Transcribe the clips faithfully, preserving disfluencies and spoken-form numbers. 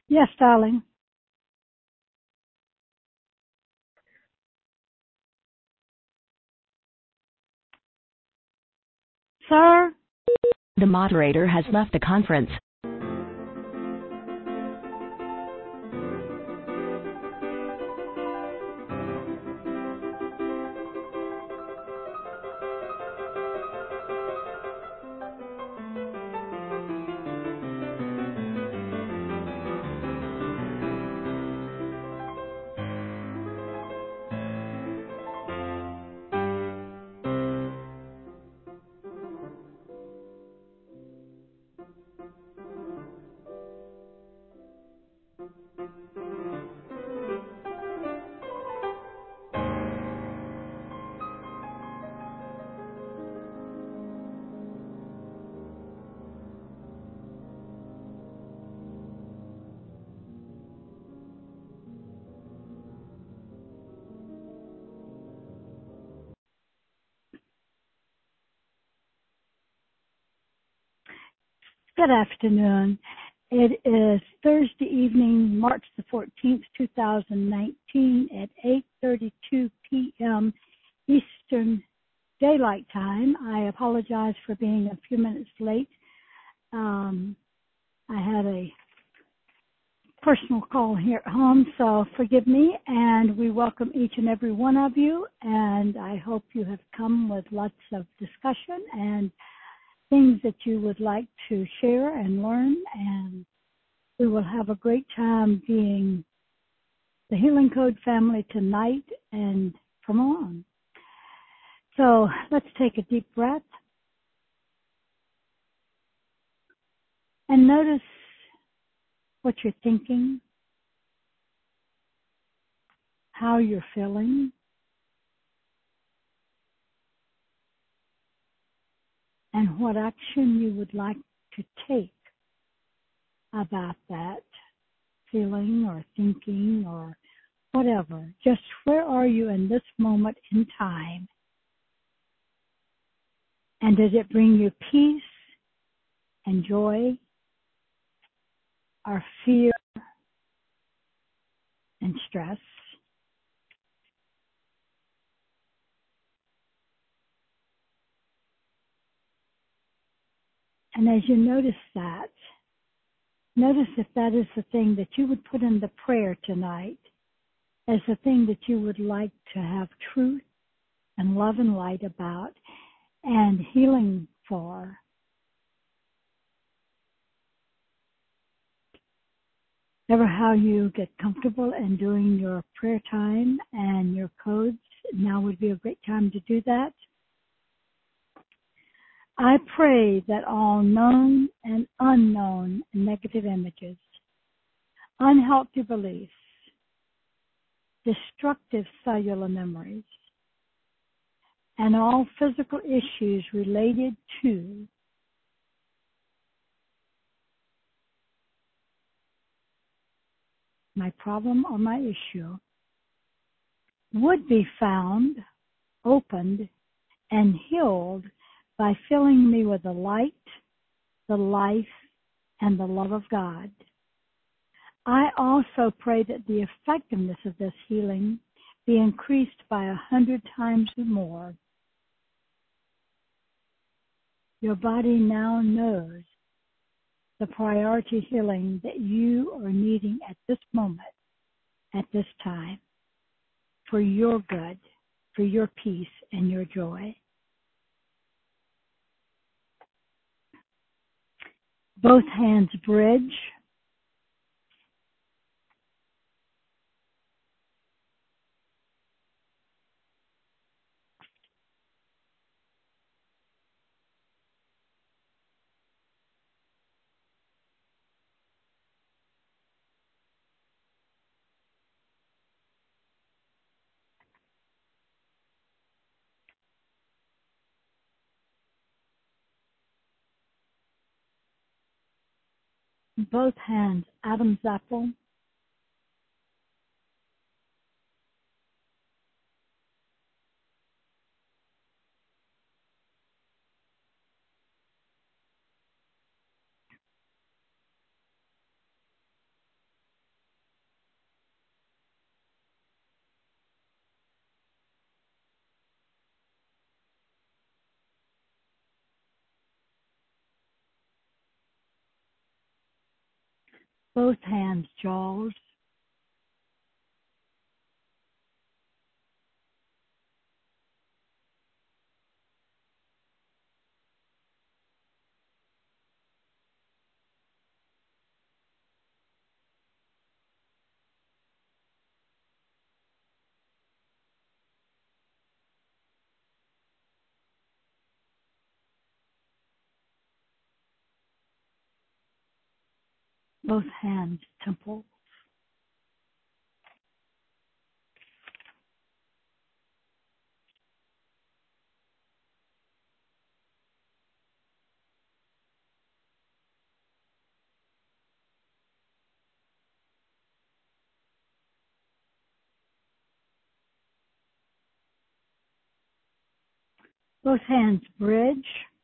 Yes, darling. Sir? The moderator has left the conference. Good afternoon. It is Thursday evening, March the fourteenth, two thousand nineteen at eight thirty-two p.m. Eastern Daylight Time. I apologize for being a few minutes late. Um, I had a personal call here at home, so forgive me, and we welcome each and every one of you, and I hope you have come with lots of discussion and things that you would like to share and learn, and we will have a great time being the Healing Code family tonight and from on. So let's take a deep breath and notice what you're thinking, how you're feeling, and what action you would like to take about that feeling or thinking or whatever. Just where are you in this moment in time? And does it bring you peace and joy or fear and stress? And as you notice that, notice if that is the thing that you would put in the prayer tonight as the thing that you would like to have truth and love and light about and healing for. Ever how you get comfortable in doing your prayer time and your codes, now would be a great time to do that. I pray that all known and unknown negative images, unhealthy beliefs, destructive cellular memories, and all physical issues related to my problem or my issue would be found, opened, and healed by filling me with the light, the life, and the love of God. I also pray that the effectiveness of this healing be increased by a hundred times more. Your body now knows the priority healing that you are needing at this moment, at this time, for your good, for your peace and your joy. Both hands bridge. Both hands, Adam's apple. both hands, jaws, both hands, temples, both hands, bridge,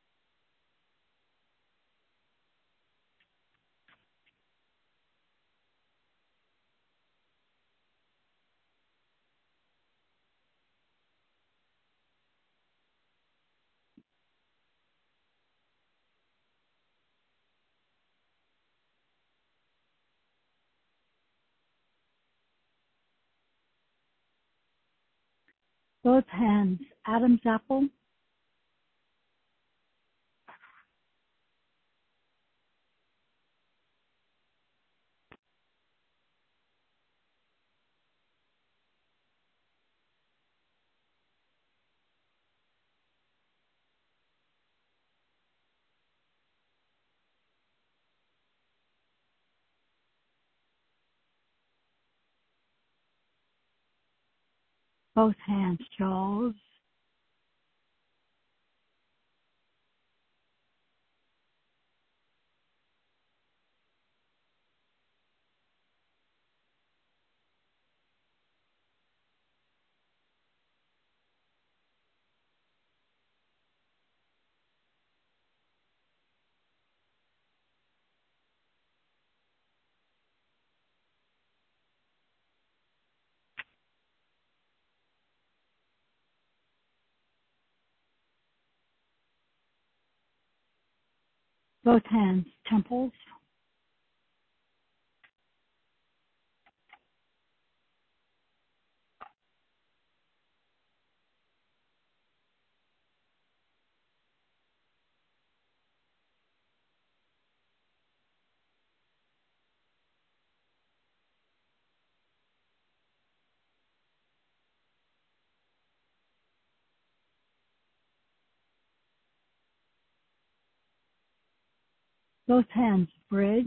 both hands, Adam's apple, both hands, jaws, both hands, temples, both hands, bridge,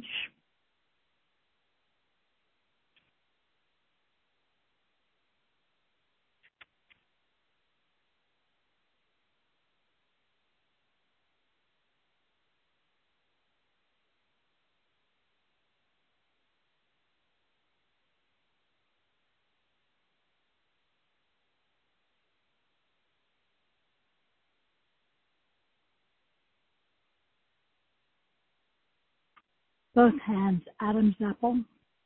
both hands, Adam's apple,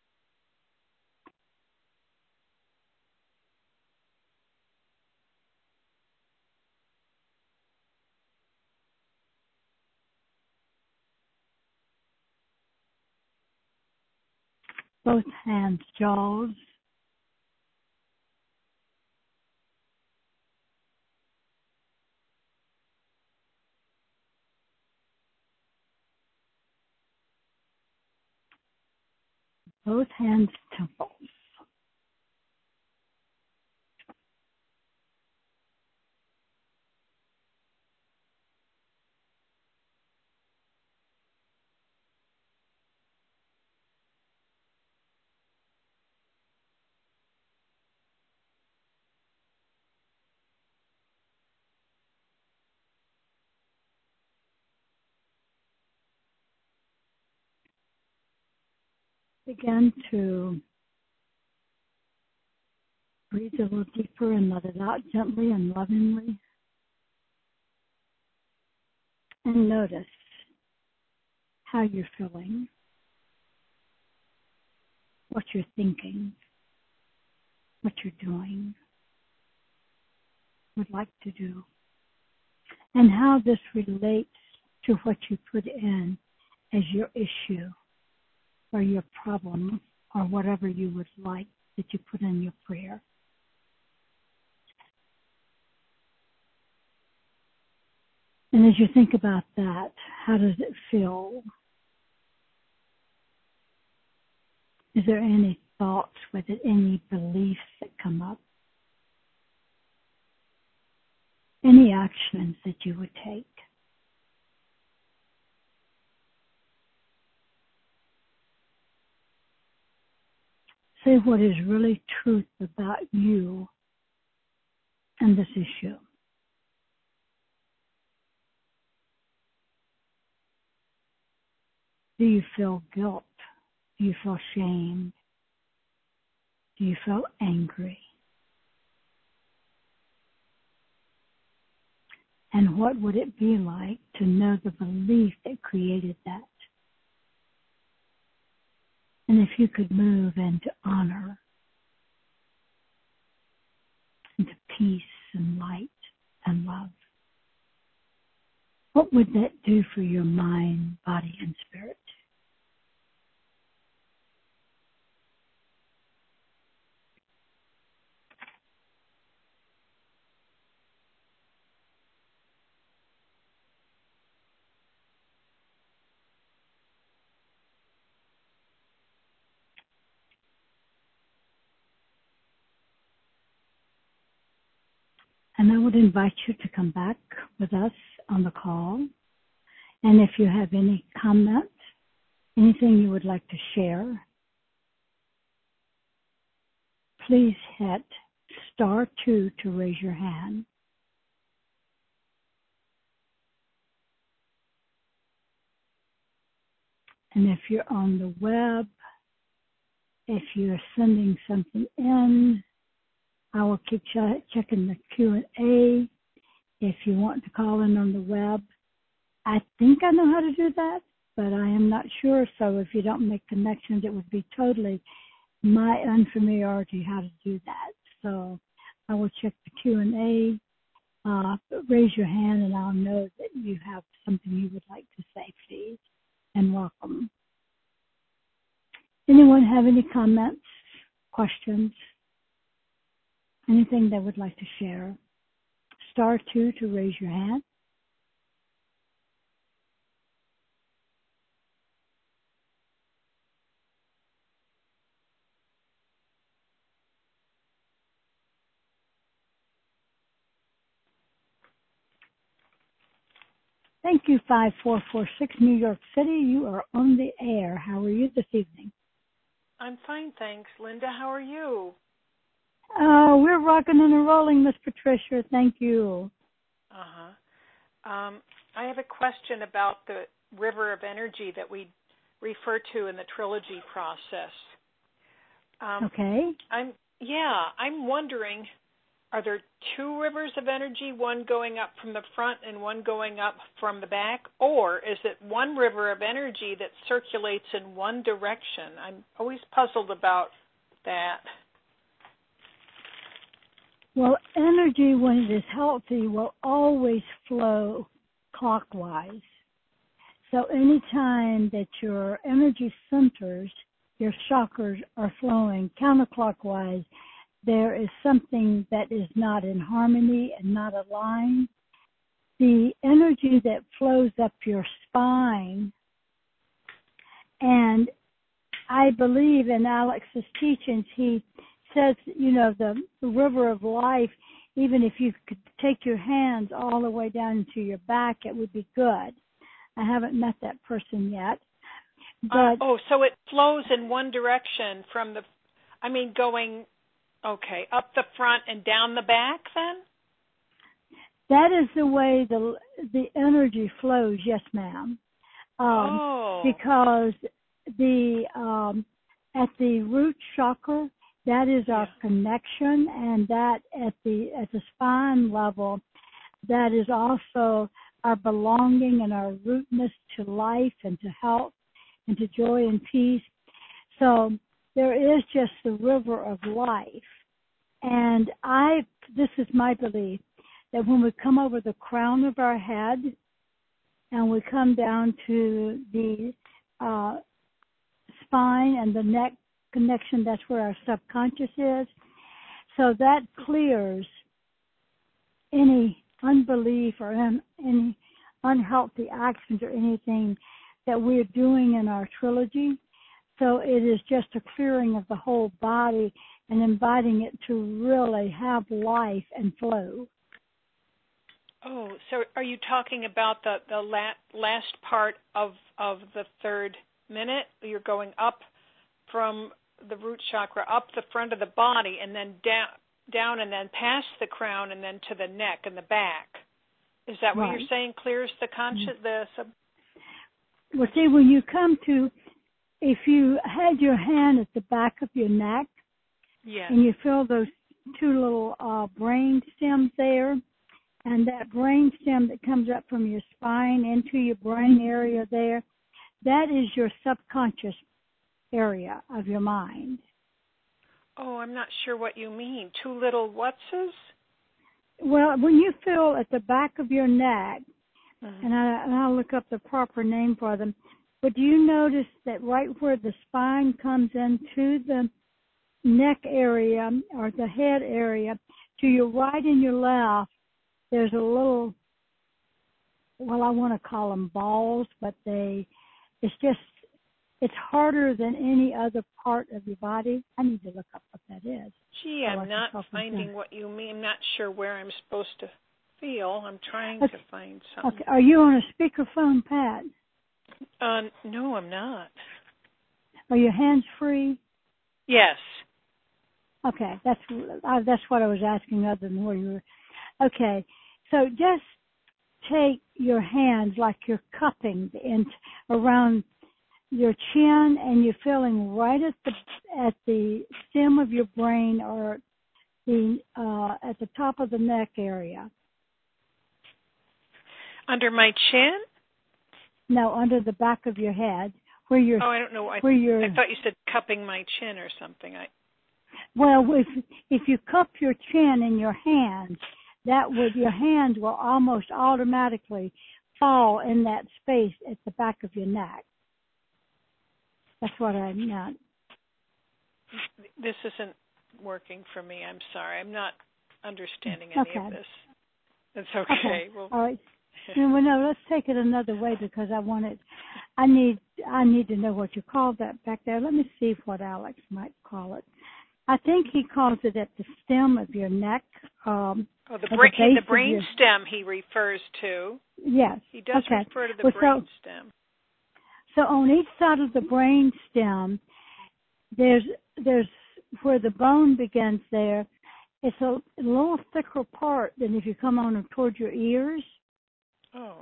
both hands, jaws, both hands, temples, begin to breathe a little deeper and let it out gently and lovingly. And notice how you're feeling, what you're thinking, what you're doing, would like to do, and how this relates to what you put in as your issue. or your problem or whatever you would like that you put in your prayer. And as you think about that, how does it feel? Is there any thoughts with it, any beliefs that come up? Any actions that you would take? Say what is really truth about you and this issue. Do you feel guilt? Do you feel shame? Do you feel angry? And what would it be like to know the belief that created that? And if you could move into honor, into peace and light and love, what would that do for your mind, body, and spirit? And I would invite you to come back with us on the call. And if you have any comments, anything you would like to share, please hit star two to raise your hand. And if you're on the web, if you're sending something in, I will keep ch- checking the Q and A. If you want to call in on the web, I think I know how to do that, but I am not sure. So if you don't make connections, it would be totally my unfamiliarity how to do that. So I will check the Q and A. Uh, raise your hand, and I'll know that you have something you would like to say, please, and welcome. Anyone have any comments, questions? Anything they would like to share? Star two to raise your hand. Thank you, five four four six, New York City. You are on the air. How are you this evening? I'm fine, thanks. Linda, how are you? Uh, we're rocking and rolling, Miss Patricia. Thank you. Uh-huh. Um, I have a question about the river of energy that we refer to in the trilogy process. Um, okay. I'm yeah, I'm wondering, are there two rivers of energy, one going up from the front and one going up from the back? Or is it one river of energy that circulates in one direction? I'm always puzzled about that. Well, energy, when it is healthy, will always flow clockwise. So anytime that your energy centers, your chakras are flowing counterclockwise, there is something that is not in harmony and not aligned. The energy that flows up your spine, and I believe in Alex's teachings, he says, you know, the, the river of life, even if you could take your hands all the way down into your back, it would be good. I haven't met that person yet. But uh, oh, so it flows in one direction from the, I mean, going, okay, up the front and down the back then? That is the way the the energy flows, yes, ma'am. Um, oh. Because the um, at the root chakra, that is our yeah. connection, and that at the at the spine level, that is also our belonging and our rootness to life and to health and to joy and peace. So there is just the river of life. And I, this is my belief, that when we come over the crown of our head and we come down to the uh, spine and the neck connection, that's where our subconscious is. So that clears any unbelief or un, any unhealthy actions or anything that we're doing in our trilogy. So it is just a clearing of the whole body and inviting it to really have life and flow. Oh, so are you talking about the, the la- last part of, of the third minute? You're going up from the root chakra, up the front of the body, and then down, down and then past the crown and then to the neck and the back. Is that what right. you're saying clears the conscious, the sub? Well, see, when you come to, if you had your hand at the back of your neck, yes. and you feel those two little uh, brain stems there, and that brain stem that comes up from your spine into your brain area there, that is your subconscious area of your mind. Oh, I'm not sure what you mean. Two little whatses? Well, when you feel at the back of your neck, mm-hmm. and, I, and I'll look up the proper name for them, but do you notice that right where the spine comes into the neck area or the head area, to your right and your left, there's a little, well, I want to call them balls, but they, it's just, it's harder than any other part of your body. I need to look up what that is. Gee, I'm not finding what you mean. I'm not sure where I'm supposed to feel. I'm trying okay. to find something. Okay. Are you on a speakerphone, Pat? Uh, no, I'm not. Are your hands free? Yes. Okay, that's uh, that's what I was asking other than where you were. Okay, so just take your hands like you're cupping the int around your chin, and you're feeling right at the at the stem of your brain or the uh, at the top of the neck area. Under my chin? No, under the back of your head, where you're. Oh, I don't know. I, where you're, I thought you said cupping my chin or something. I. Well, if if you cup your chin in your hands, that would your hands will almost automatically fall in that space at the back of your neck. That's what I meant. This isn't working for me. I'm sorry. I'm not understanding any okay. of this. It's okay. okay. Well, all right. Well, no, let's take it another way because I want it. I need I need to know what you call that back there. Let me see what Alex might call it. I think he calls it at the stem of your neck. Um, oh, the, bra- the, the brain your... stem he refers to. Yes. He does okay. refer to the well, brain so, stem. So on each side of the brain stem, there's there's where the bone begins there. It's a, a little thicker part than if you come on towards your ears. Oh.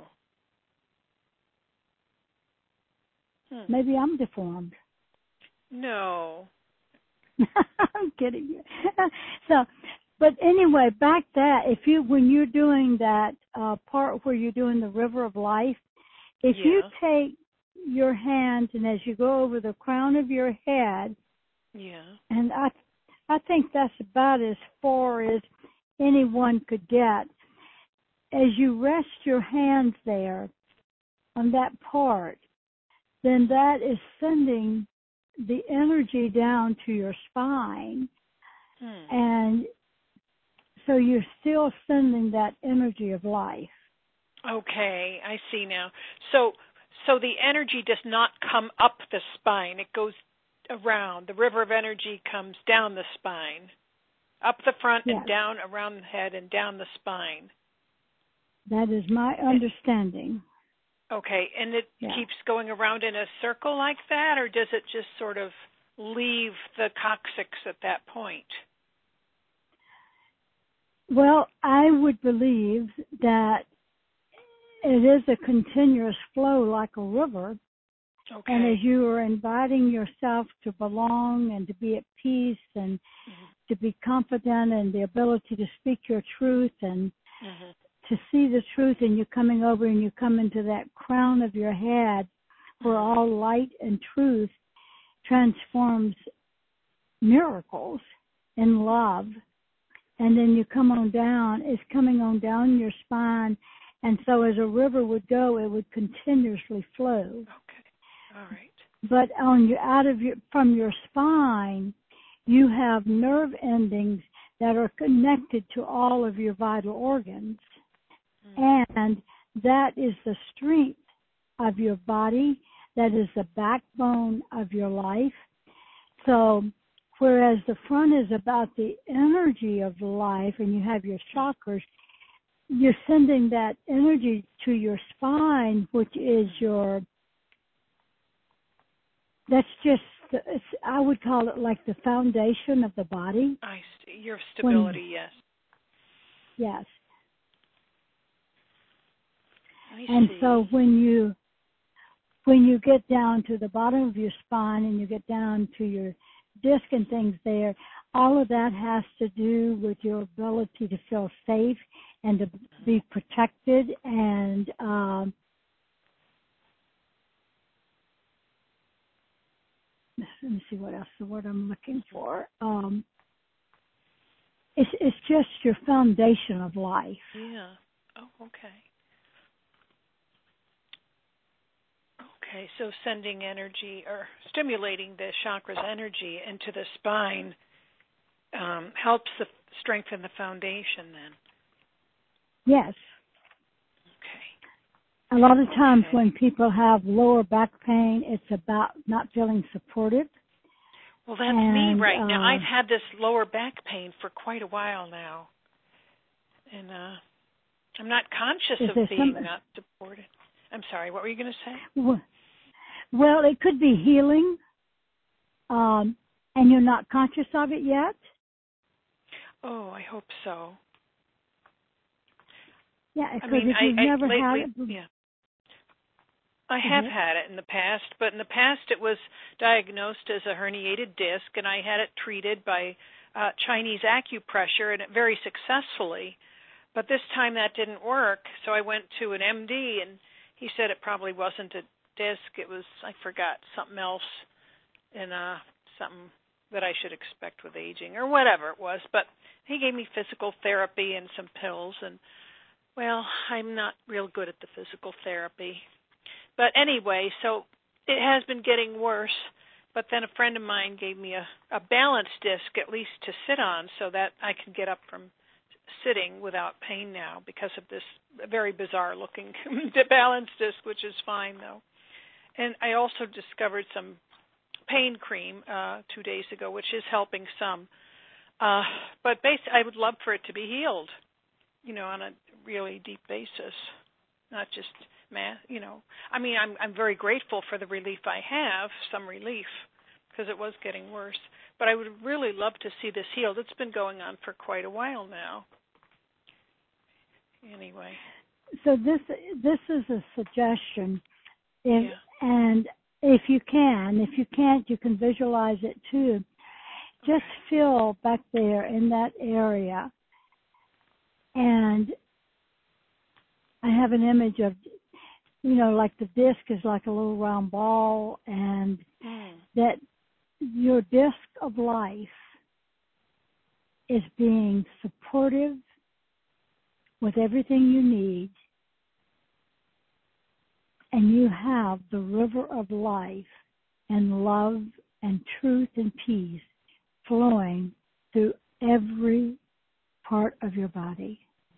Hmm. Maybe I'm deformed. No. I'm kidding you. So, but anyway, back that, if you, when you're doing that uh, part where you're doing the river of life, if yeah. you take your hands and as you go over the crown of your head, yeah, and I, I think that's about as far as anyone could get. As you rest your hands there on that part, then that is sending the energy down to your spine. Hmm. And so you're still sending that energy of life. Okay, I see now. So so the energy does not come up the spine. It goes around. The river of energy comes down the spine, up the front yes. and down around the head and down the spine. That is my understanding. Okay, and it yeah. keeps going around in a circle like that, or does it just sort of leave the coccyx at that point? Well, I would believe that it is a continuous flow like a river. Okay. And as you are inviting yourself to belong and to be at peace and mm-hmm. to be confident and the ability to speak your truth and mm-hmm. to see the truth, and you're coming over and you come into that crown of your head where mm-hmm. all light and truth transforms miracles in love. And then you come on down, it's coming on down your spine. And so as a river would go, it would continuously flow. Okay. All right. but on your out of your from your spine, you have nerve endings that are connected to all of your vital organs, mm. and that is the strength of your body. That is the backbone of your life. So, whereas the front is about the energy of life, and you have your chakras, you're sending that energy to your spine, which is your, that's just, the, it's, I would call it like the foundation of the body. I see. Your stability, when, yes. Yes. I and see. so when you, when you get down to the bottom of your spine and you get down to your disc and things there, all of that has to do with your ability to feel safe and to be protected and um, let me see what else the word I'm looking for. Um, it's it's just your foundation of life. Yeah. Oh, okay. Okay, so sending energy or stimulating the chakra's energy into the spine um, helps the, strengthen the foundation then. Yes. Okay. A lot of times okay. when people have lower back pain, it's about not feeling supported. Well, that's and, me right uh, now. I've had this lower back pain for quite a while now. And uh, I'm not conscious of being some... not supported. I'm sorry, what were you going to say? Well, well, it could be healing, um, and you're not conscious of it yet. Oh, I hope so. Yeah, because I mean, if you've I, never I, lately, had it, yeah. I have mm-hmm. had it in the past, but in the past it was diagnosed as a herniated disc, and I had it treated by uh, Chinese acupressure, and it very successfully. But this time that didn't work, so I went to an M D, and he said it probably wasn't a disc. It was, I forgot, something else, and uh, something that I should expect with aging, or whatever it was. But he gave me physical therapy and some pills, and, well, I'm not real good at the physical therapy. But anyway, so it has been getting worse, but then a friend of mine gave me a, a balance disc at least to sit on so that I can get up from sitting without pain now because of this very bizarre-looking balance disc, which is fine, though. And I also discovered some pain cream uh, two days ago, which is helping some. Uh, but basically, I would love for it to be healed, you know, on a really deep basis, not just math, you know. I mean, I'm I'm very grateful for the relief I have, some relief, because it was getting worse. But I would really love to see this healed. It's been going on for quite a while now. Anyway. So this this is a suggestion, if, yeah. and if you can, if you can't, you can visualize it too. Just okay. feel back there in that area, and I have an image of, you know, like the disc is like a little round ball, and mm. that your disc of life is being supportive with everything you need, and you have the river of life and love and truth and peace flowing through every part of your body.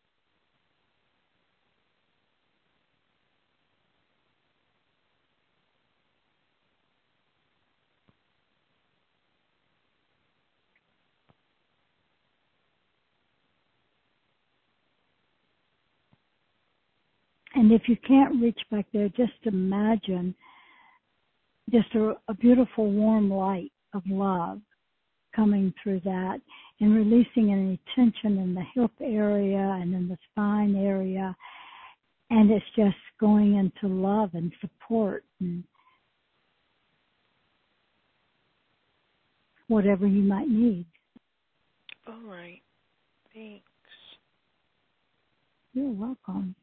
And if you can't reach back there, just imagine just a, a beautiful warm light of love coming through that and releasing any tension in the hip area and in the spine area. And it's just going into love and support and whatever you might need. All right. Thanks. You're welcome.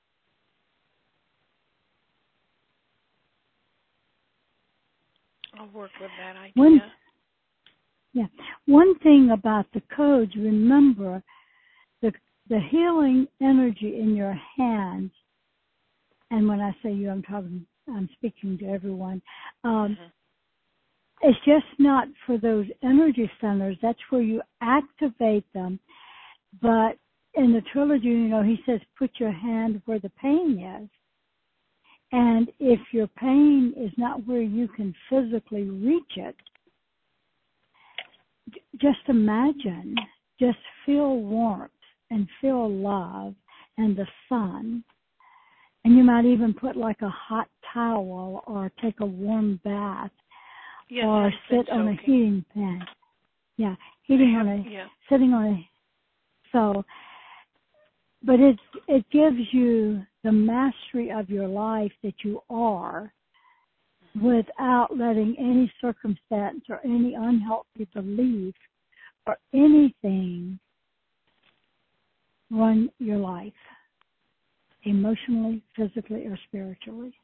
I'll work with that idea. One, yeah. One thing about the codes, remember the the healing energy in your hands, and when I say you, I'm talking I'm speaking to everyone. Um, Mm-hmm. It's just not for those energy centers. That's where you activate them. But in the trilogy, you know, he says, put your hand where the pain is. And if your pain is not where you can physically reach it, just imagine, just feel warmth and feel love and the sun. And you might even put like a hot towel or take a warm bath. Yes, or I've sit been on a soaking. heating pad. Yeah, heating have, on a, yeah. sitting on a, so, but it, it gives you the mastery of your life that you are without letting any circumstance or any unhealthy belief or anything run your life, emotionally, physically, or spiritually.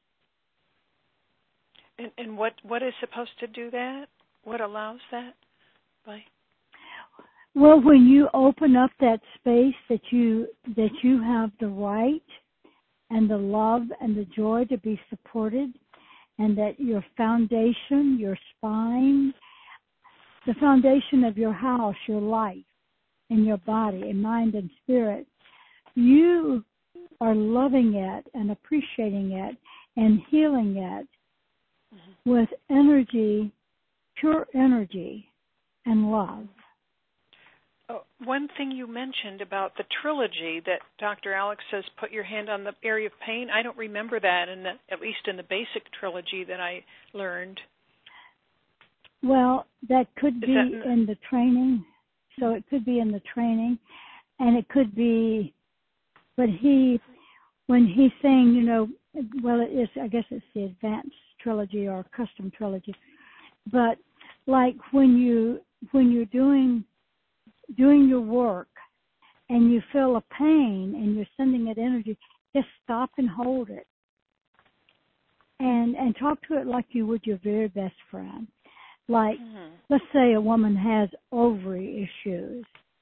And, and what, what is supposed to do that? What allows that? By? Well, when you open up that space that you that you have the right and the love and the joy to be supported, and that your foundation, your spine, the foundation of your house, your life, and your body, and mind and spirit, you are loving it and appreciating it and healing it mm-hmm. with energy, pure energy and love. Oh, one thing you mentioned about the trilogy that Doctor Alex says, put your hand on the area of pain. I don't remember that, in the, at least in the basic trilogy that I learned. Well, that could Is be that in, the... in the training. So it could be in the training, and it could be, but he, when he's saying, you know, well, it is, I guess it's the advanced trilogy or custom trilogy, but like when you, when you're doing, doing your work and you feel a pain and you're sending it energy, just stop and hold it and and talk to it like you would your very best friend. Like, mm-hmm. let's say a woman has ovary issues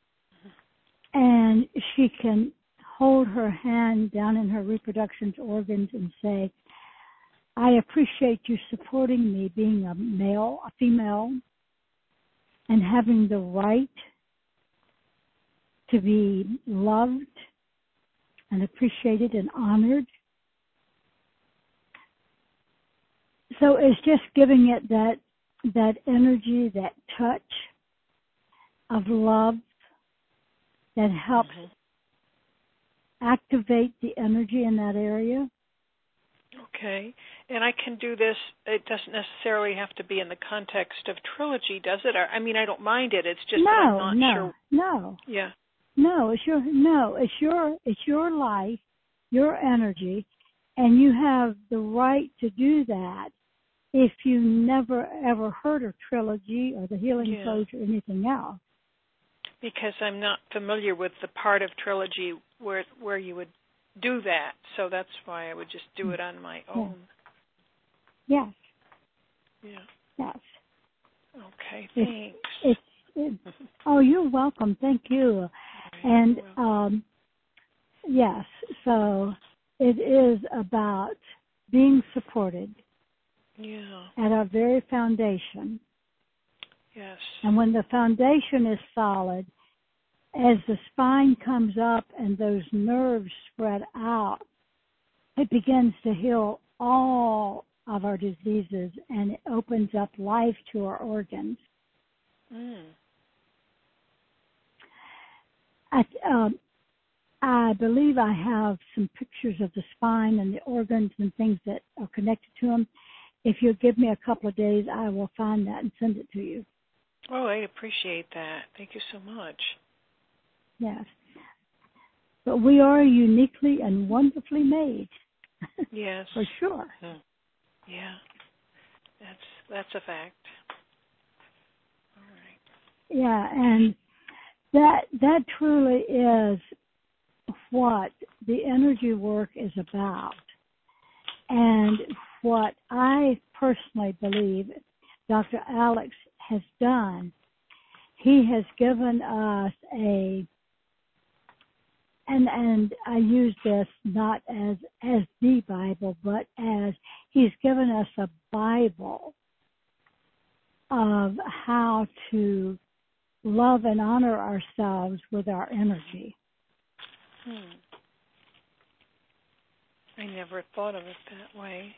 and she can hold her hand down in her reproduction organs and say, I appreciate you supporting me being a male, a female, and having the right to be loved and appreciated and honored. So it's just giving it that that energy, that touch of love that helps mm-hmm. activate the energy in that area. Okay. And I can do this, it doesn't necessarily have to be in the context of trilogy, does it? I mean, I don't mind it. It's just no, that I'm not no, sure. No, Yeah. No, it's your no, it's your it's your life, your energy, and you have the right to do that if you never ever heard of trilogy or the healing yeah. coach or anything else. Because I'm not familiar with the part of trilogy where where you would do that, so that's why I would just do it on my own. Yes. Yeah. Yes. Okay. Thanks. It's, it's, it, oh, you're welcome. Thank you. And um, yes, so it is about being supported yeah. at our very foundation. Yes. And when the foundation is solid, as the spine comes up and those nerves spread out, it begins to heal all of our diseases, and it opens up life to our organs. Mm. I, um, I believe I have some pictures of the spine and the organs and things that are connected to them. If you'll give me a couple of days, I will find that and send it to you. Oh, I appreciate that. Thank you so much. Yes. But we are uniquely and wonderfully made. Yes. For sure. Hmm. Yeah. That's that's a fact. All right. Yeah, and that that truly is what the energy work is about. And what I personally believe Doctor Alex has done, he has given us a And and I use this not as as the Bible, but as He's given us a Bible of how to love and honor ourselves with our energy. Hmm. I never thought of it that way.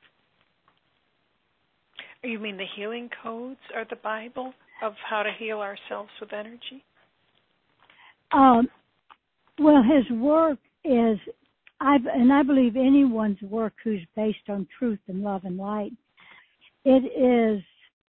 You mean the healing codes are the Bible of how to heal ourselves with energy? Um, well, his work is, I and I believe anyone's work who's based on truth and love and light, it is,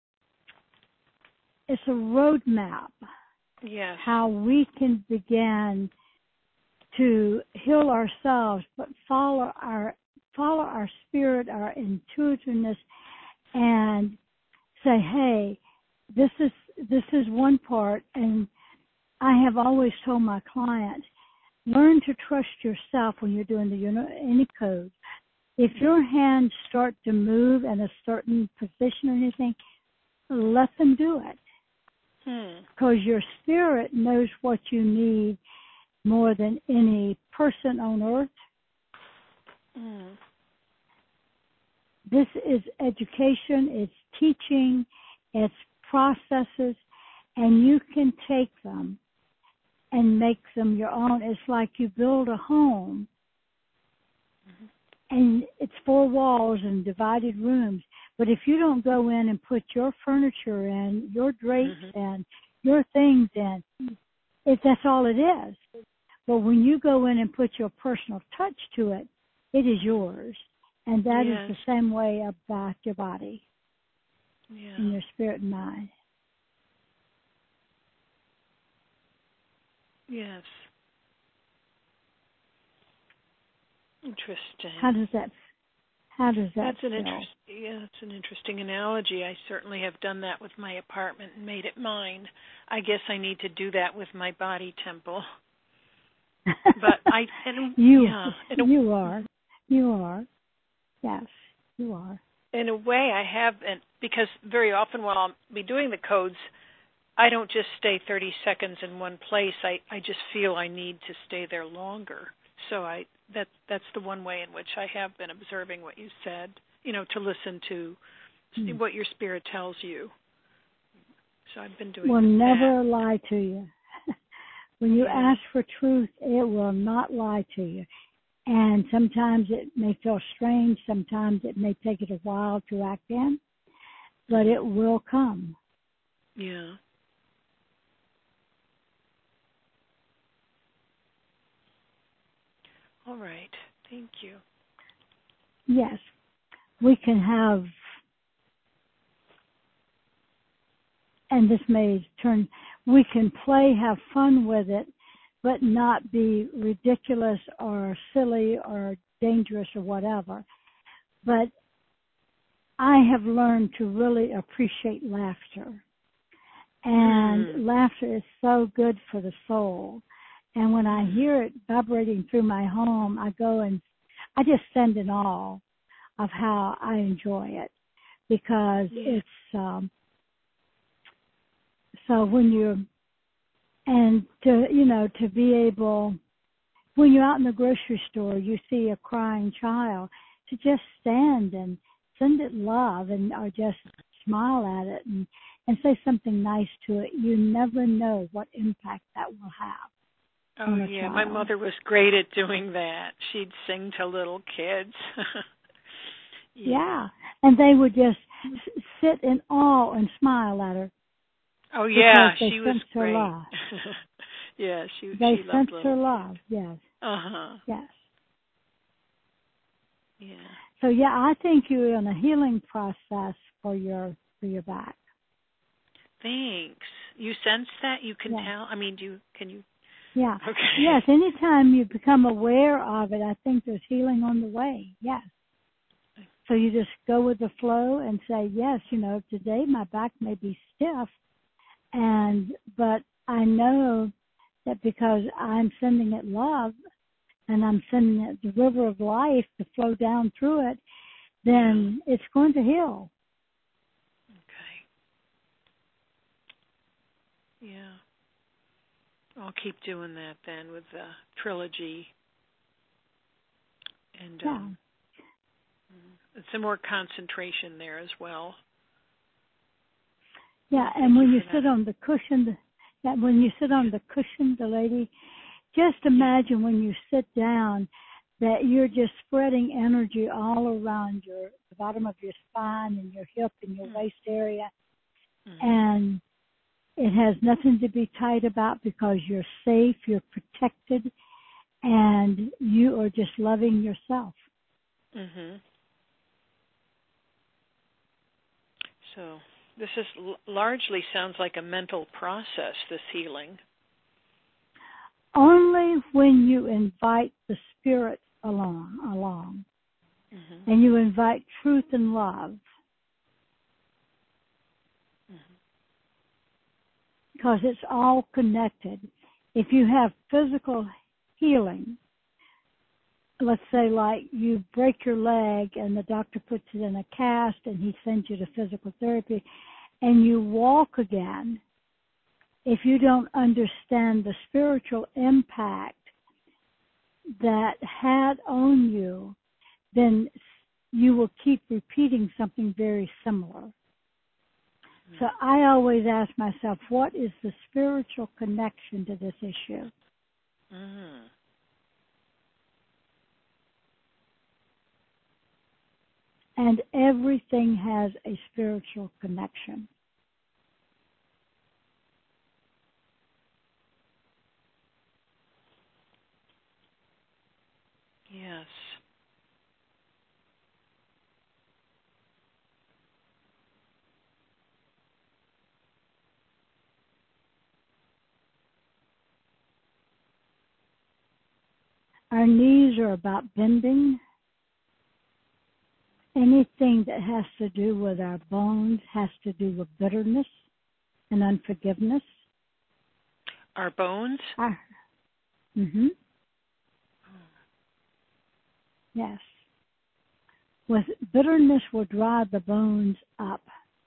it's a roadmap. Yes. How we can begin to heal ourselves, but follow our follow our spirit, our intuitiveness, and say, "Hey, this is this is one part." And I have always told my clients, learn to trust yourself when you're doing the you know any code. If your hands start to move in a certain position or anything, let them do it. Because hmm. your spirit knows what you need more than any person on earth. Mm. This is education, it's teaching, it's processes, and you can take them and make them your own. It's like you build a home, mm-hmm. and it's four walls and divided rooms. But if you don't go in and put your furniture in, your drapes mm-hmm. in, your things in, if that's all it is. But when you go in and put your personal touch to it, it is yours. And that yes. is the same way about your body yeah. and your spirit and mind. Yes. Interesting. How does that How does that That's an feel? interest, yeah, that's an interesting analogy. I certainly have done that with my apartment and made it mine. I guess I need to do that with my body temple. But I, and, you, yeah, a, you are, you are, yes, you are. In a way, I have, and because very often while I'll be doing the codes, I don't just stay thirty seconds in one place. I, I just feel I need to stay there longer. So I that that's the one way in which I have been observing what you said. You know, to listen to mm. what your spirit tells you. So I've been doing. Will never that. lie to you. When you yeah. ask for truth, it will not lie to you. And sometimes it may feel strange. Sometimes it may take it a while to act in, but it will come. Yeah. All right. Thank you. Yes. We can have, and this may turn, we can play, have fun with it, but not be ridiculous or silly or dangerous or whatever. But I have learned to really appreciate laughter. And mm. laughter is so good for the soul. And when I hear it vibrating through my home, I go and I just stand in awe of how I enjoy it. Because yeah. it's, um, so when you're, and to, you know, to be able, when you're out in the grocery store, you see a crying child, to just stand and send it love and or just smile at it and, and say something nice to it. You never know what impact that will have. Oh, yeah. Child. My mother was great at doing that. She'd sing to little kids. yeah. yeah. And they would just sit in awe and smile at her. Oh, yeah. She was great. Her love. yeah, she, they she loved sense her love, yes. Uh-huh. Yes. Yeah. So, yeah, I think you're in a healing process for your for your back. Thanks. You sense that? You can yeah. tell? I mean, do you, can you? Yeah. Okay. Yes, anytime you become aware of it, I think there's healing on the way. Yes. So you just go with the flow and say, yes, you know, today my back may be stiff, and but I know that because I'm sending it love and I'm sending it the river of life to flow down through it, then yeah. it's going to heal. Okay. Yeah. I'll keep doing that then with the trilogy. And yeah. um, some more concentration there as well. Yeah, Thank and when you you for sit that. on the cushion, that when you sit on the cushion, the lady, just imagine when you sit down that you're just spreading energy all around your the bottom of your spine and your hip and your Mm. waist area, Mm-hmm. and it has nothing to be tight about because you're safe, you're protected, and you are just loving yourself. Mm-hmm. So this is l- largely sounds like a mental process, this healing. Only when you invite the spirit along, along, Mm-hmm. and you invite truth and love, Mm-hmm. because it's all connected. If you have physical healing, let's say like you break your leg and the doctor puts it in a cast and he sends you to physical therapy and you walk again, if you don't understand the spiritual impact that had on you, then you will keep repeating something very similar. Mm-hmm. So I always ask myself, what is the spiritual connection to this issue? Mm-hmm. And everything has a spiritual connection. Yes. Our knees are about bending. Anything that has to do with our bones has to do with bitterness and unforgiveness. Our bones? Our, mm-hmm. Yes. With bitterness will drive the bones up.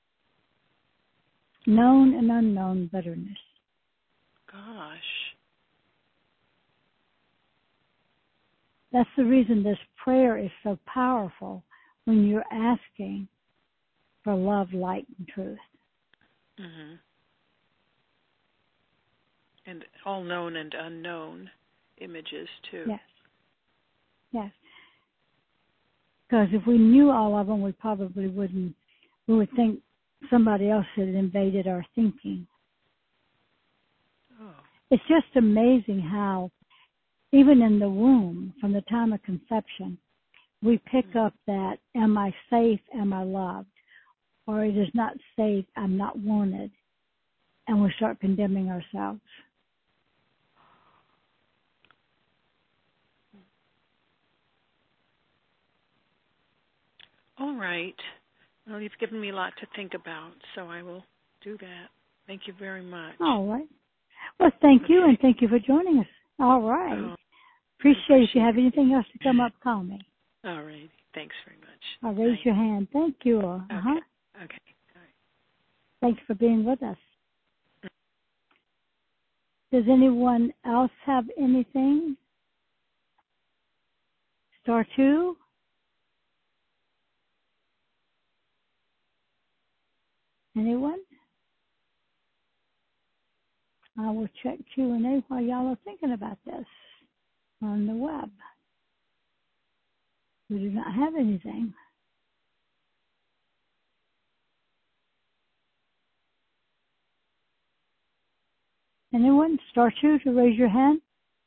Known and unknown bitterness. Gosh. That's the reason this prayer is so powerful when you're asking for love, light, and truth. Mm-hmm. And all known and unknown images, too. Yes. Yes. Because if we knew all of them, we probably wouldn't, we would think somebody else had invaded our thinking. Oh. It's just amazing how, even in the womb, from the time of conception, we pick mm-hmm. up that, am I safe, am I loved? Or it is not safe, I'm not wanted. And we start condemning ourselves. All right. Well, you've given me a lot to think about, so I will do that. Thank you very much. All right. Well, thank okay. you, and thank you for joining us. All right. Oh, appreciate, appreciate it. If you have anything else to come up, call me. All right. Thanks very much. I'll raise Bye. your hand. Thank you. Uh-huh. Okay. Okay. All right. Thanks for being with us. Does anyone else have anything? Star two? Anyone? I will check Q and A while y'all are thinking about this on the web. We do not have anything. Anyone? Star two to raise your hand.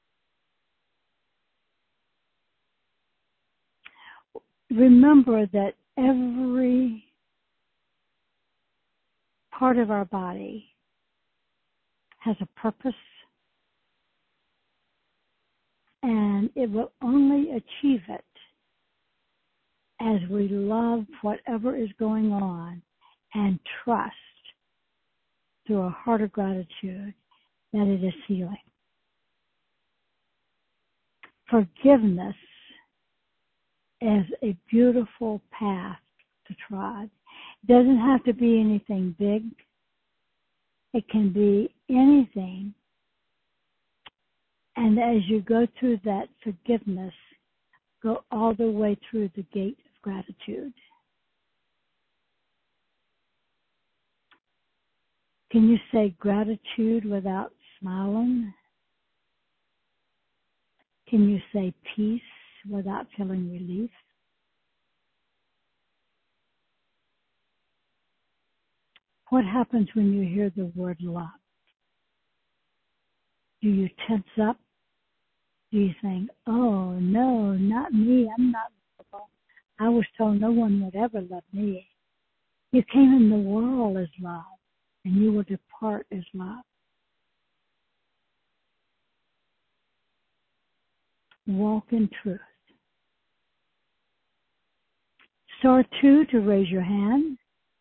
Remember that every part of our body has a purpose, and it will only achieve it as we love whatever is going on and trust through a heart of gratitude that it is healing. Forgiveness is a beautiful path to trod. It doesn't have to be anything big. It can be anything. And as you go through that forgiveness, go all the way through the gate of gratitude? Can you say gratitude without smiling? Can you say peace without feeling relief? What happens when you hear the word love? Do you tense up? Do you think, oh, no, not me, I'm not lovable. I was told no one would ever love me. You came in the world as love, and you will depart as love. Walk in truth. Star two to raise your hand.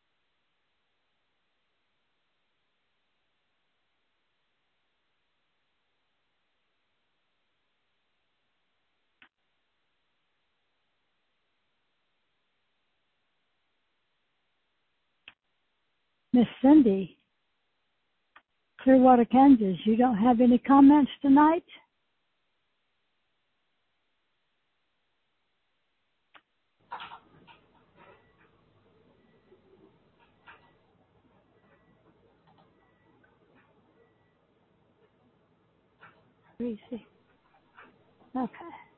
Miss Cindy, Clearwater, Kansas, you don't have any comments tonight? Easy. Okay.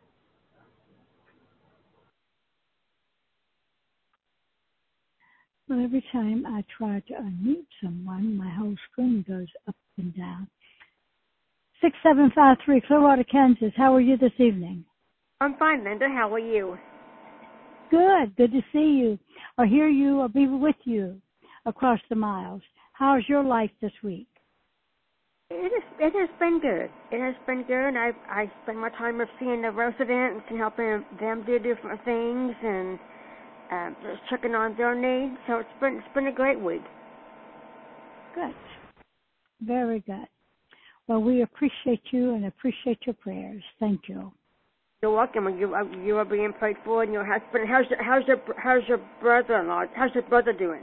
Well, every time I try to unmute someone, my whole screen goes up and down. six seven five three, Clearwater, Kansas. How are you this evening? I'm fine, Linda. How are you? Good. Good to see you or hear you or be with you across the miles. How's your life this week? It is. It has been good. It has been good. I I spend my time of seeing the residents and helping them do different things and uh, just checking on their needs. So it's been it's been a great week. Good. Very good. Well, we appreciate you and appreciate your prayers. Thank you. You're welcome. You you are being prayed for, and your husband. How's your how's your how's your brother-in-law? How's your brother doing?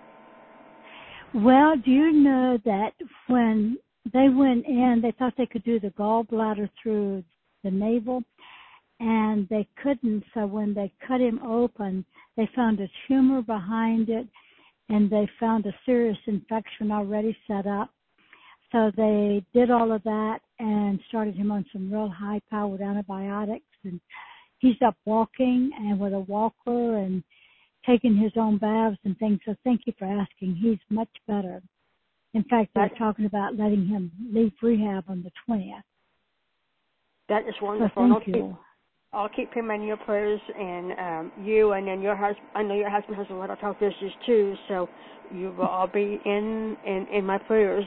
Well, do you know that when they went in, they thought they could do the gallbladder through the navel, and they couldn't. So when they cut him open, they found a tumor behind it, and they found a serious infection already set up. So they did all of that and started him on some real high-powered antibiotics, and he's up walking and with a walker and taking his own baths and things. So thank you for asking. He's much better. In fact, they're talking about letting him leave rehab on the twentieth. That is wonderful. So thank I'll you. Keep, I'll keep him in your prayers, and um, you, and then your husband. I know your husband has a lot of health issues too, so you will all be in, in, in my prayers.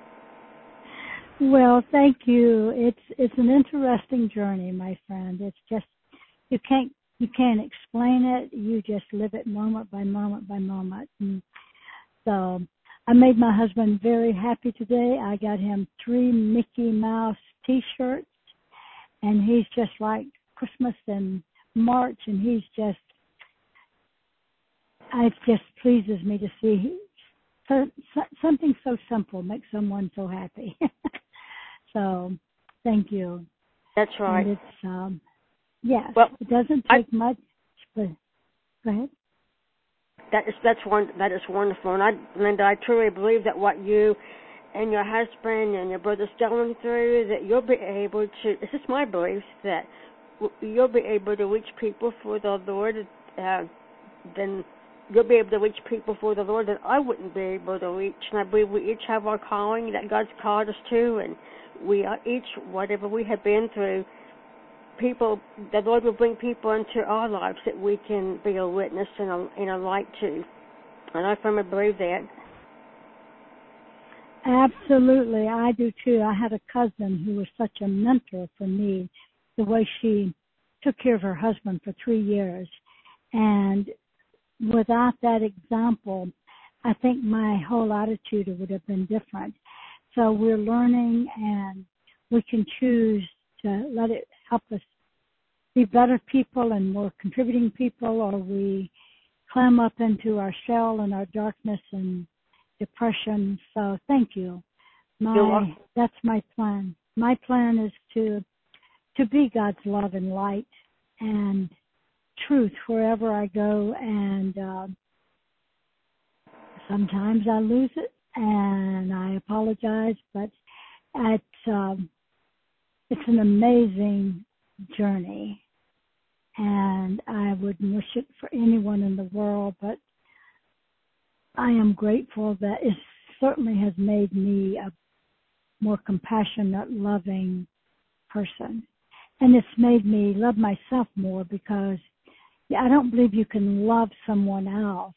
Well, thank you. It's it's an interesting journey, my friend. It's just you can't you can't explain it. You just live it moment by moment by moment. And so I made my husband very happy today. I got him three Mickey Mouse T-shirts, and he's just like Christmas in March, and he's just it just pleases me to see so, so, something so simple makes someone so happy. So, thank you. That's right. And it's, um, yes, well, it doesn't take I, much, but go ahead. That is, that's one, that is wonderful. And I, Linda, I truly believe that what you and your husband and your brother's going through, that you'll be able to, this is my belief, that you'll be able to reach people for the Lord, uh, then you'll be able to reach people for the Lord that I wouldn't be able to reach. And I believe we each have our calling that God's called us to, and we are each, whatever we have been through, people, the Lord will bring people into our lives that we can be a witness and a, and a light to. And I firmly believe that. Absolutely, I do too. I had a cousin who was such a mentor for me, the way she took care of her husband for three years. And without that example, I think my whole attitude would have been different. So we're learning, and we can choose to let it help us be better people and more contributing people, or we climb up into our shell and our darkness and depression. So thank you. My that's my plan. My plan is to to be God's love and light and truth wherever I go, and uh, sometimes I lose it, and I apologize, but it's, um, it's an amazing journey, and I wouldn't wish it for anyone in the world, but I am grateful that it certainly has made me a more compassionate, loving person. And it's made me love myself more because yeah, I don't believe you can love someone else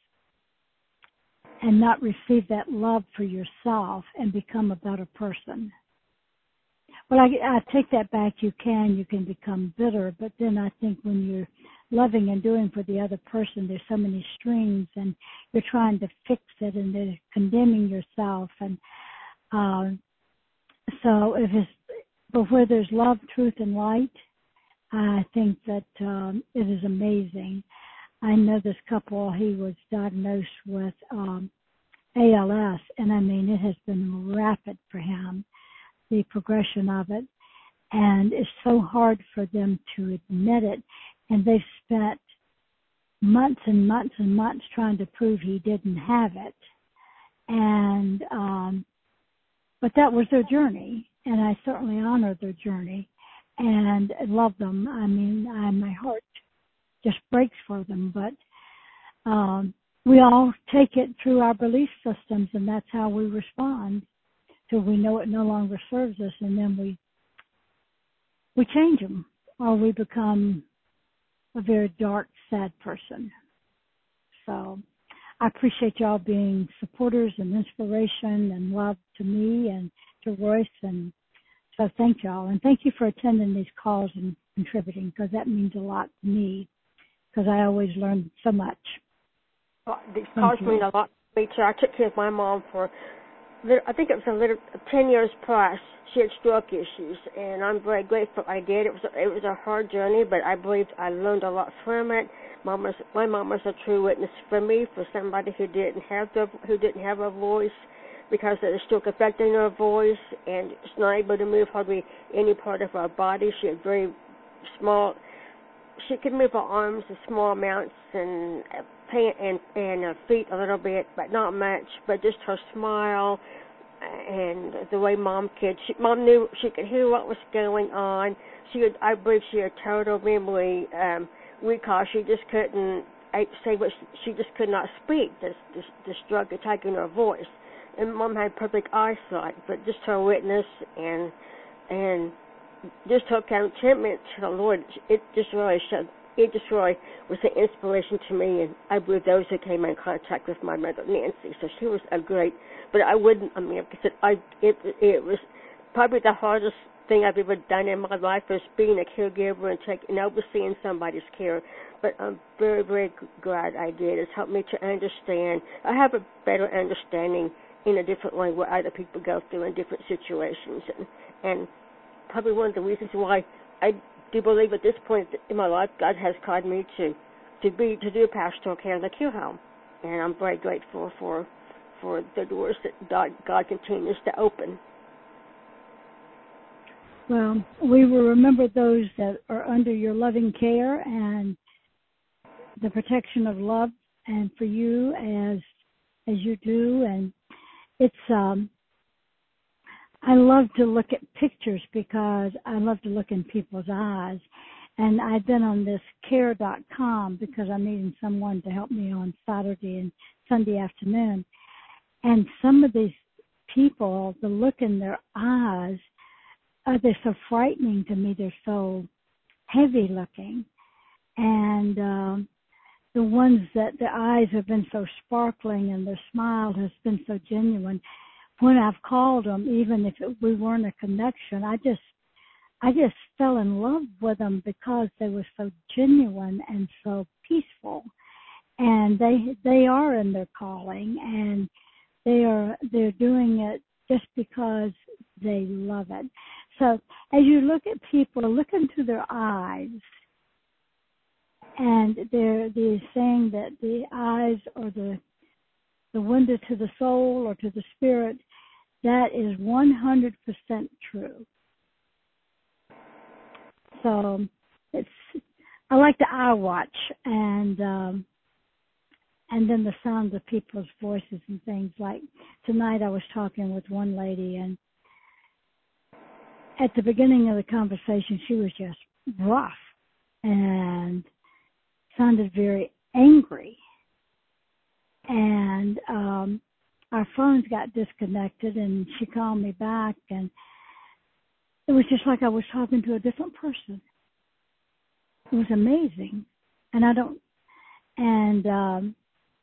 and not receive that love for yourself and become a better person. Well, I, I take that back. You can. You can become bitter. But then I think when you're loving and doing for the other person, there's so many strings, and you're trying to fix it, and they're condemning yourself. And uh, so if it's, but where there's love, truth, and light, I think that um, it is amazing. I know this couple, he was diagnosed with um, A L S, and I mean, it has been rapid for him, the progression of it, and it's so hard for them to admit it, and they've spent months and months and months trying to prove he didn't have it, and um, but that was their journey, and I certainly honor their journey and love them. I mean, I, my heart just breaks for them, but um, we all take it through our belief systems, and that's how we respond till we know it no longer serves us, and then we we change them, or we become a very dark, sad person. So I appreciate y'all being supporters and inspiration and love to me and to Royce, and so thank y'all. And thank you for attending these calls and contributing, because that means a lot to me, because I always learn so much. Well, these calls mean a lot to me, too. I took care of my mom for, I think it was a little, ten years plus. She had stroke issues, and I'm very grateful I did. It was a, it was a hard journey, but I believe I learned a lot from it. Mom was, my mom was a true witness for me, for somebody who didn't have the, who didn't have a voice, because of the stroke affecting her voice, and she's not able to move hardly any part of her body. She had very small. She could move her arms in small amounts and and and her feet a little bit, but not much. But just her smile and the way Mom could. She, Mom knew she could hear what was going on. She had, I believe, she had total memory um, recall. She just couldn't say what she, she just could not speak. This this, this drug attacking her voice. And Mom had perfect eyesight, but just her witness and and just her contentment to the Lord, it just really showed, it just really was an inspiration to me, and I believe those who came in contact with my mother, Nancy. So she was a great, but I wouldn't, I mean, like I said, I, it, it was probably the hardest thing I've ever done in my life, was being a caregiver and taking, and overseeing somebody's care. But I'm very, very glad I did. It's helped me to understand. I have a better understanding in a different way what other people go through in different situations, and, and probably one of the reasons why I do believe at this point in my life God has called me to to be to do pastoral care in the care home, and I'm very grateful for for the doors that God, God continues to open. Well, we will remember those that are under your loving care and the protection of love, and for you as as you do, and it's um. I love to look at pictures because I love to look in people's eyes. And I've been on this care dot com because I'm needing someone to help me on Saturday and Sunday afternoon. And some of these people, the look in their eyes, uh, they're so frightening to me. They're so heavy looking. And um, the ones that the eyes have been so sparkling and their smile has been so genuine, when I've called them, even if it, we weren't a connection, I just, I just fell in love with them because they were so genuine and so peaceful, and they, they are in their calling, and they are, they're doing it just because they love it. So as you look at people, look into their eyes, and they're, they're saying that the eyes are the, the window to the soul or to the spirit. That is one hundred percent true. So it's, I like the eye watch, and um, and then the sounds of people's voices and things. Like tonight, I was talking with one lady, and at the beginning of the conversation, she was just rough and sounded very angry. And um, our phones got disconnected, and she called me back, and it was just like I was talking to a different person. It was amazing. And I don't, and um,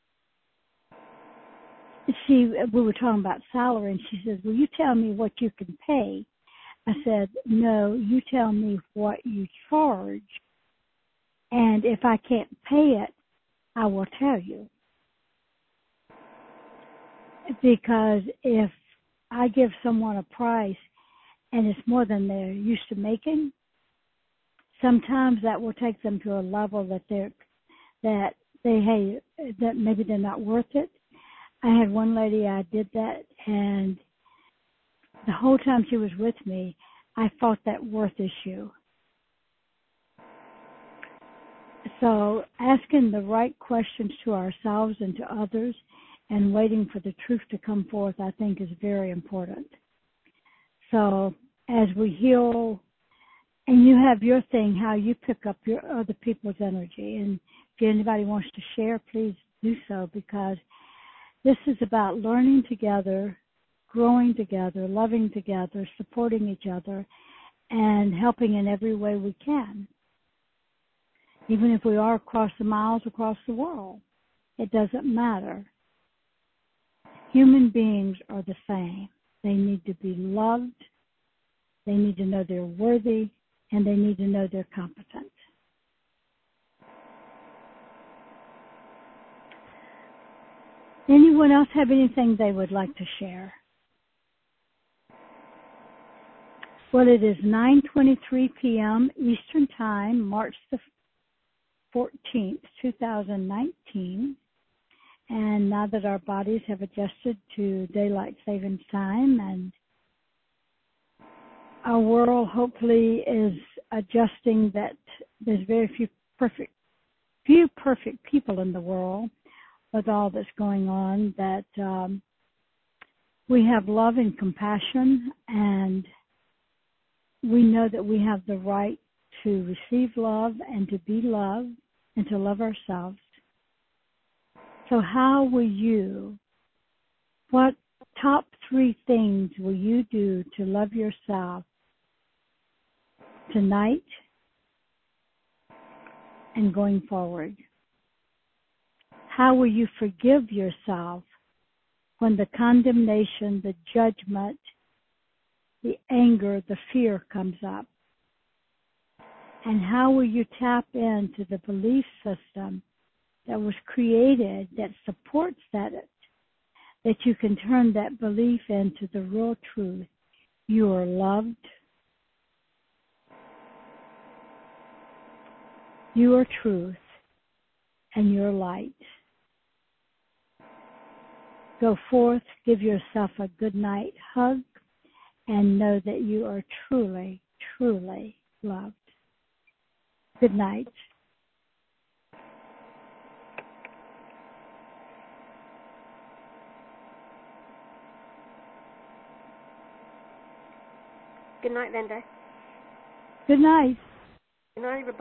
she, we were talking about salary, and she says, well, you tell me what you can pay. I said, no, you tell me what you charge, and if I can't pay it, I will tell you. Because if I give someone a price and it's more than they're used to making, sometimes that will take them to a level that they're that they hey that maybe they're not worth it. I had one lady, I did that, and the whole time she was with me, I fought that worth issue. So asking the right questions to ourselves and to others and waiting for the truth to come forth, I think, is very important. So as we heal, and you have your thing, how you pick up your other people's energy. And if anybody wants to share, please do so, because this is about learning together, growing together, loving together, supporting each other, and helping in every way we can. Even if we are across the miles, across the world, it doesn't matter. Human beings are the same. They need to be loved, they need to know they're worthy, and they need to know they're competent. Anyone else have anything they would like to share? Well, it is nine twenty-three p.m. Eastern Time, March the fourteenth, two thousand nineteen. And now that our bodies have adjusted to daylight savings time, and our world hopefully is adjusting that there's very few perfect, few perfect people in the world with all that's going on, that um, we have love and compassion, and we know that we have the right to receive love and to be loved and to love ourselves. So how will you, what top three things will you do to love yourself tonight and going forward? How will you forgive yourself when the condemnation, the judgment, the anger, the fear comes up? And how will you tap into the belief system that was created that supports that, that you can turn that belief into the real truth? You are loved. You are truth, and you're light. Go forth, give yourself a good night hug, and know that you are truly, truly loved. Good night. Good night, Linda. Good night. Good night, everybody.